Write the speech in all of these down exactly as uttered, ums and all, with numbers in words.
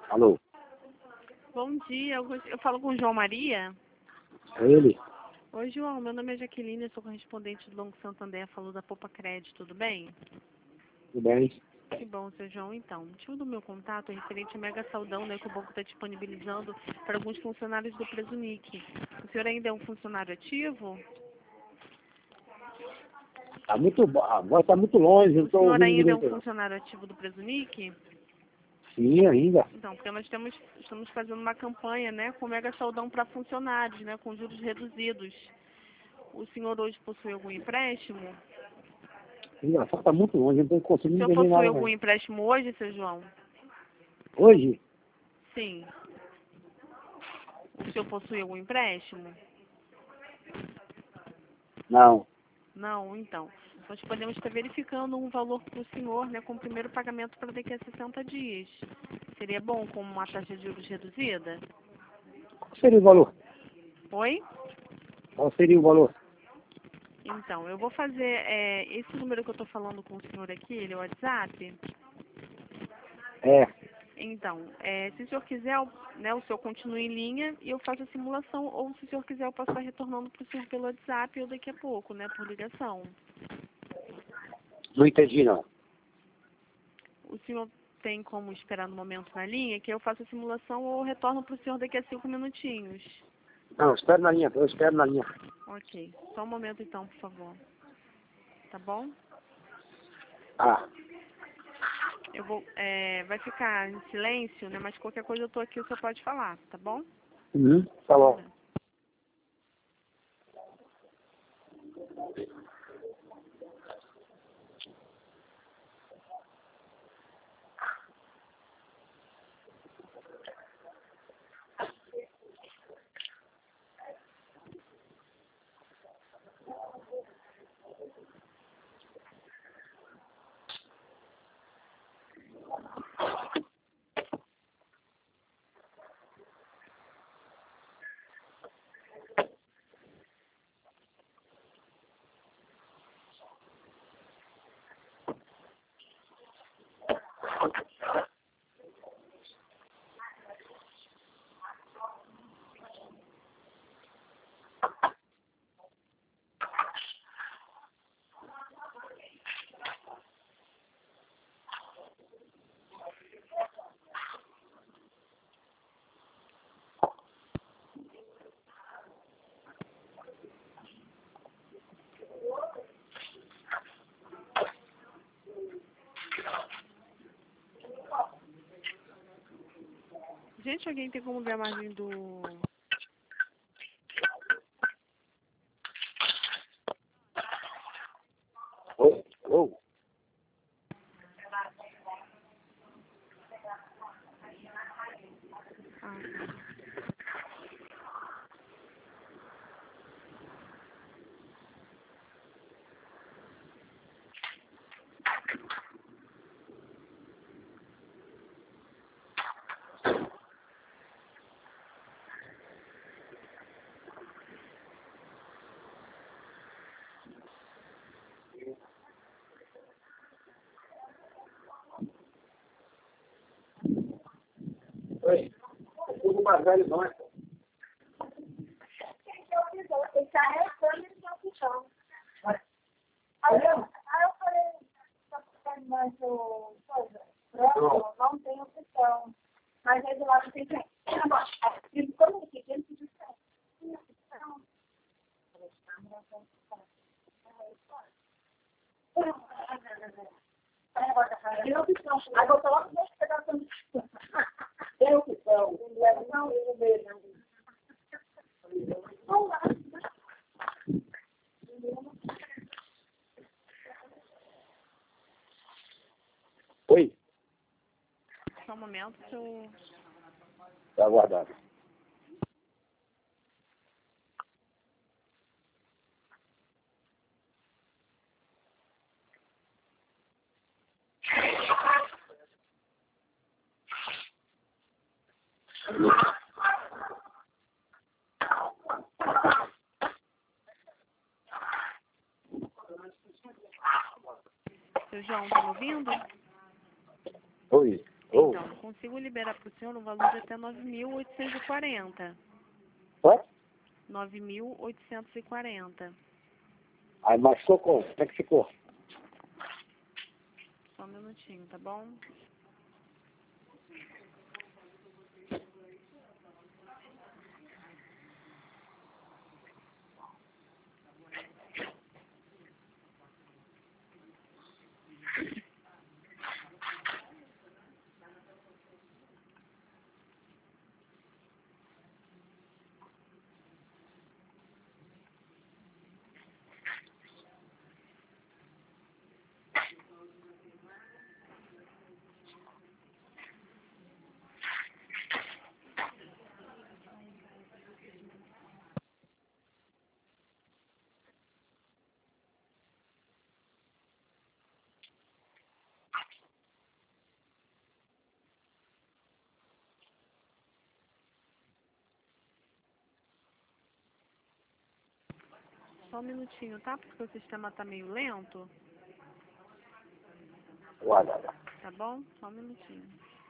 Alô? Bom dia, eu, gost- eu falo com o João Maria. É ele? Oi, João, meu nome é Jaqueline, eu sou correspondente do Banco Santander, falou da Poupa Crédito, tudo bem? Tudo bem? Que bom, seu João. Então, o motivo do meu contato é referente a Mega Saldão, né, que o banco está disponibilizando para alguns funcionários do Presunic. O senhor ainda é um funcionário ativo? Tá muito, bo- a voz tá muito longe, eu não O tô senhor ouvindo ainda é um direito não. funcionário ativo do Presunic? Sim, ainda. Então, porque nós temos, estamos fazendo uma campanha, né, com Mega Saldão para funcionários, né, com juros reduzidos. O senhor hoje possui algum empréstimo? Engraçado, tá muito longe, eu não tô O conseguindo senhor entender possui nada algum não. empréstimo hoje, seu João? Hoje? Sim. O senhor possui algum empréstimo? Não. Não, então. Nós podemos estar verificando um valor para o senhor, né, com o primeiro pagamento para daqui a sessenta dias. Seria bom com uma taxa de juros reduzida? Qual seria o valor? Oi? Qual seria o valor? Então, eu vou fazer, é, esse número que eu estou falando com o senhor aqui, ele é o WhatsApp? É. Então, é, se o senhor quiser, né, o senhor continua em linha e eu faço a simulação, ou se o senhor quiser, eu posso estar retornando para o senhor pelo WhatsApp ou daqui a pouco, né, por ligação. Não entendi não. O senhor tem como esperar no momento na linha, que eu faço a simulação ou eu retorno para o senhor daqui a cinco minutinhos. Não, espero na linha, eu espero na linha. Ok. Só um momento então, por favor. Tá bom? Ah, Eu vou, é, vai ficar em silêncio, né? Mas qualquer coisa eu tô aqui, o senhor pode falar, tá bom? uhum, tá Só um bom. momento. Gente, alguém tem como ver a margem do... Oi? Ô, Ah, tá. oi. Eu vou mais velho não, é? Ele tá rezando e não opção. Aí eu, aí eu falei, tá ficando mais o coisa. Pronto, não tem opção. Mas aí do lado tem que. E quando ele fica, ele pediu certo. Tem opção. Eu falei, tá, mas tem opção. Aí botou logo dois pedaços de opção. Tem opção. Não, eu vejo. Vamos lá. Oi? Só um momento que eu... Tá aguardado. Seu João, tá me ouvindo? Oi? Ô. Então, com consigo liberar para o senhor um valor de até nove mil oitocentos e quarenta. Quanto? nove mil oitocentos e quarenta. Aí, mas ficou como? Como é que ficou? Só um minutinho, tá bom? Só um minutinho, tá? Porque o sistema tá meio lento. Guarda. Tá bom? Só um minutinho.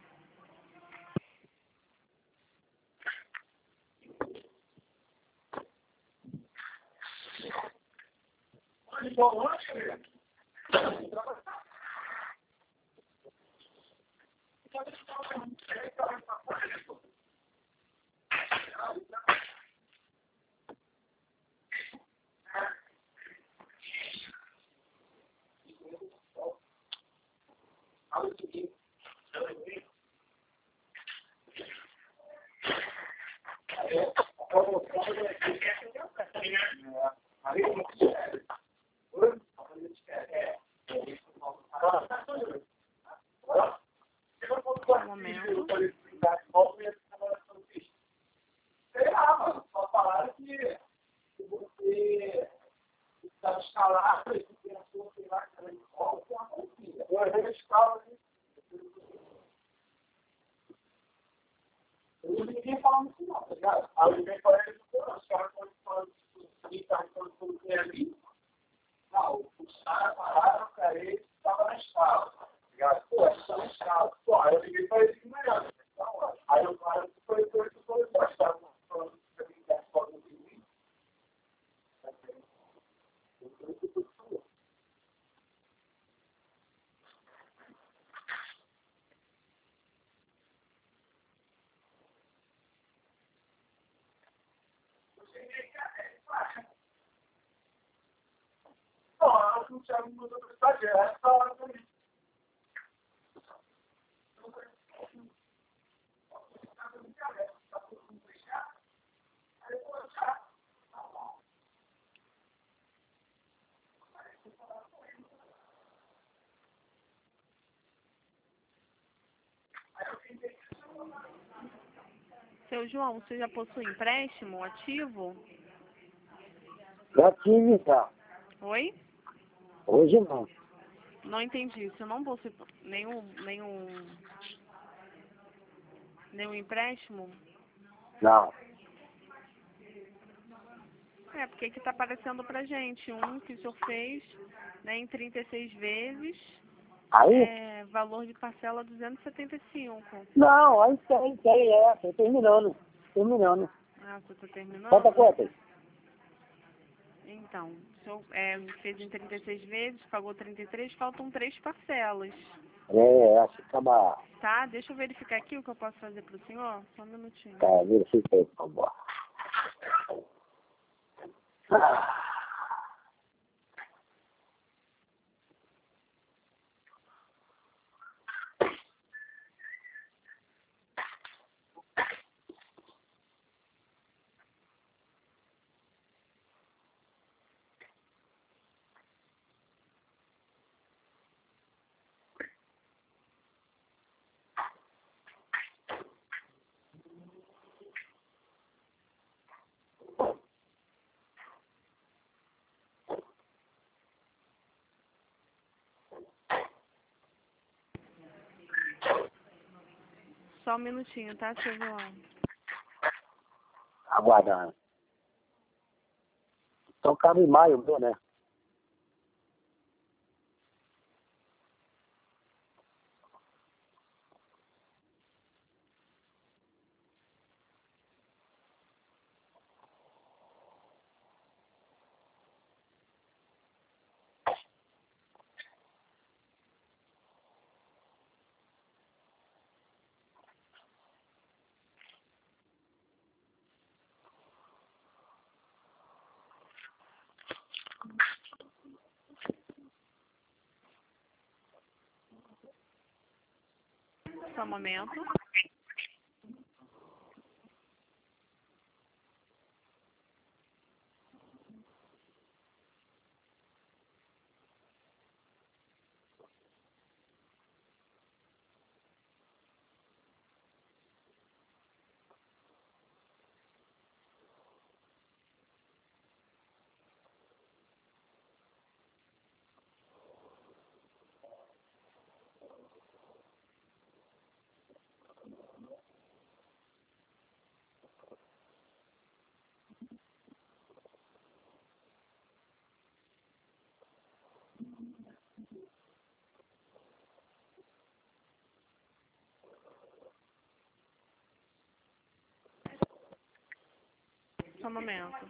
Um momento. Ninguém falando isso não, tá ligado? Aí ninguém fala isso, os caras estão falando isso, tá falando tudo que é ali. Não, os caras pararam, cara, eles estavam na escala, tá ligado? Pô, eles estão na escala. Pô, aí eu liguei pra eles melhor. Aí o cara foi, foi, foi, foi, foi, estava falando que a gente é só do que não, eu não tinha muita vontade, é essa hora também. Seu João, você já possui empréstimo ativo? Já tive, tá? Oi? Hoje não. Não entendi. Você não possui nenhum, nenhum, nenhum empréstimo? Não. É, porque que tá aparecendo pra gente um que o senhor fez, né, em trinta e seis vezes, Aí? é, valor de parcela duzentos e setenta e cinco. Não, aí tem, tem, é, tô terminando. Terminando. Ah, você tá terminando? Quanto quanto? Então, o senhor é, fez em trinta e seis vezes, pagou trinta e três, faltam três parcelas. É, acho que acaba. Tá, deixa eu verificar aqui o que eu posso fazer pro senhor. Só um minutinho. Tá, verifica aí, por favor. Ah. Só um minutinho, tá, seu João? Aguardando. Então cabe em maio, viu, né? Só um momento. Só um momento.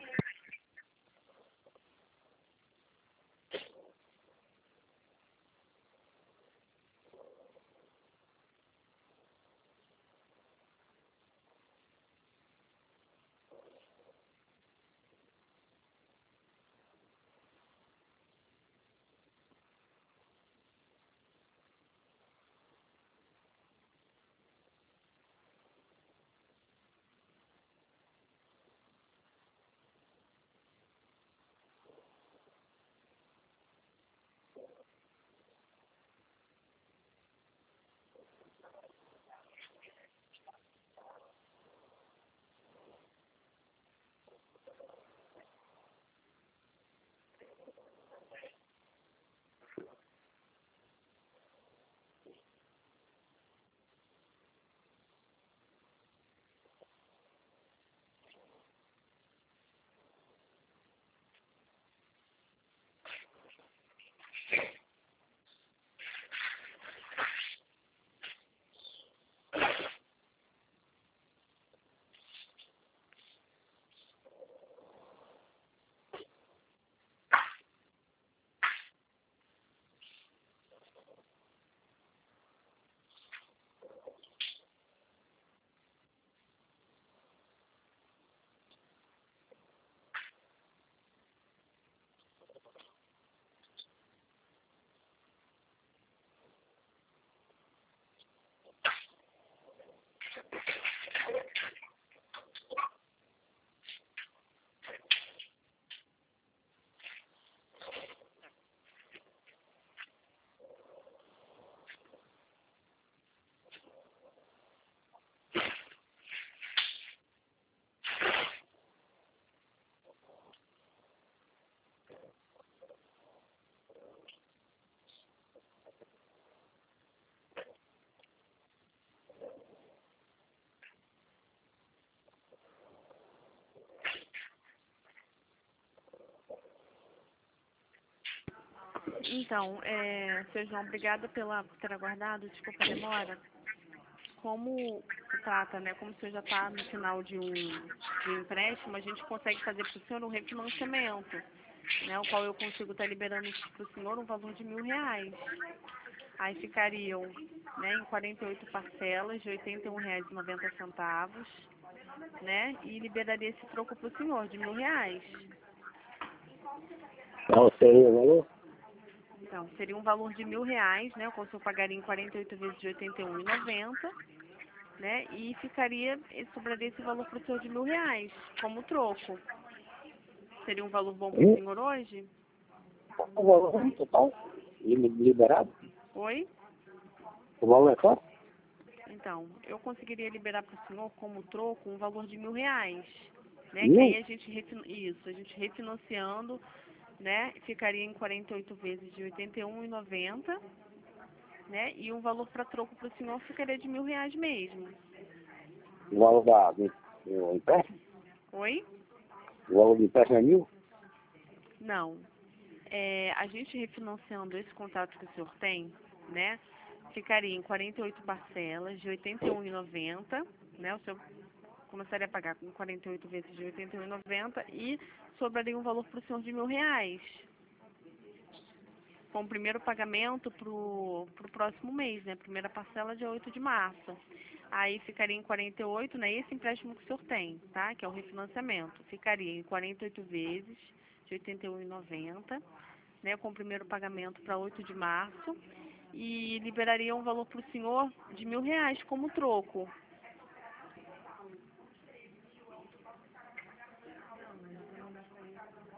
Então, é, seu João, obrigada pela, por ter aguardado, desculpa a demora. Como se trata, né, como o senhor já está no final de um, de um empréstimo, a gente consegue fazer para o senhor um refinanciamento, né, o qual eu consigo estar liberando para o senhor um valor de mil reais. Aí ficariam, né, em quarenta e oito parcelas de oitenta e um reais e noventa centavos, né, e liberaria esse troco para o senhor de mil reais. Qual seria o valor? Então, seria um valor de mil reais, né? O qual o senhor pagaria em quarenta e oito vezes de oitenta e um reais e noventa centavos, né? E ficaria, e sobraria esse valor para o senhor de mil reais, como troco. Seria um valor bom para o Hum? senhor hoje? O valor é total? Liberado? Oi? O valor é quanto? Então, eu conseguiria liberar para o senhor como troco um valor de mil reais, né? Que Mil? aí a gente, refin... isso, a gente refinanciando, né? Ficaria em quarenta e oito vezes de oitenta e um reais e noventa centavos, né? E um valor para troco para o senhor ficaria de mil reais mesmo. O valor da, do, do empréstimo? Oi? O valor do empréstimo é mil? Não. É, a gente refinanciando esse contrato que o senhor tem, né? Ficaria em quarenta e oito parcelas de oitenta e um reais e noventa centavos, né? O senhor começaria a pagar com quarenta e oito vezes de oitenta e um reais e noventa centavos e sobraria um valor para o senhor de mil reais. Com o primeiro pagamento para o próximo mês, né? Primeira parcela dia oito de março. Aí ficaria em quarenta e oito, né? Esse empréstimo que o senhor tem, tá? Que é o refinanciamento. Ficaria em quarenta e oito vezes de oitenta e um reais e noventa centavos, né? Com o primeiro pagamento para oito de março. e liberaria um valor para o senhor de mil reais como troco.